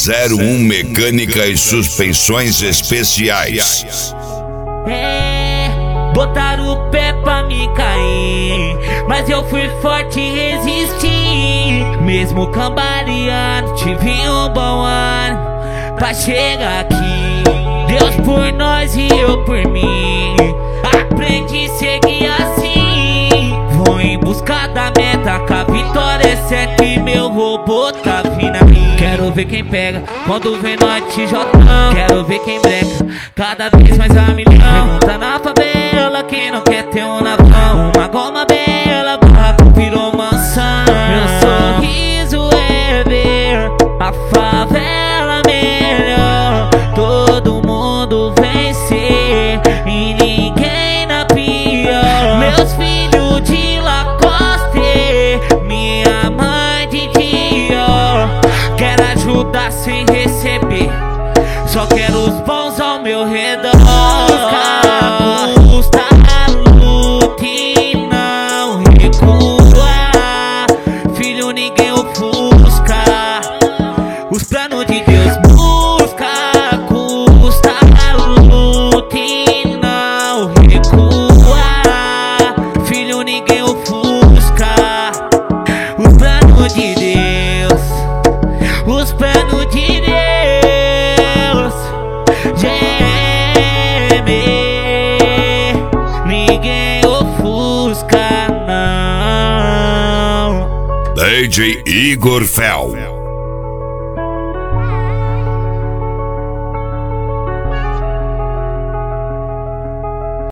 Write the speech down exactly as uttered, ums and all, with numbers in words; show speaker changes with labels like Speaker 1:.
Speaker 1: zero um Mecânica e Suspensões Especiais.
Speaker 2: É, botaram o pé pra me cair, mas eu fui forte e resisti. Mesmo cambaleando, tive um bom ano pra chegar aqui. Deus por nós e eu por mim, aprendi a seguir assim. Vou em busca da meta, que a vitória é certa e meu robô tá vindo a mim. Quero ver quem pega quando vem no T J. Quero ver quem breca cada vez mais a milhão. Pergunta na favela quem não quer ter um navão. Uma goma bela, barraco virou mansão. Meu sorriso é ver a favela melhor. Todo mundo vencer e ninguém na pior. Meus filhos de Lacoste, minha mãe de Dior. Quero ajudar sem receber, só quero os bons ao meu redor. Custa a luta e não recua. Filho, ninguém ofusca os planos de Deus. Busca, custa a luta e não recua. Filho, ninguém ofusca os planos de Deus. Os planos de Deus, geme, ninguém ofusca não.
Speaker 1: D J Igor Fel.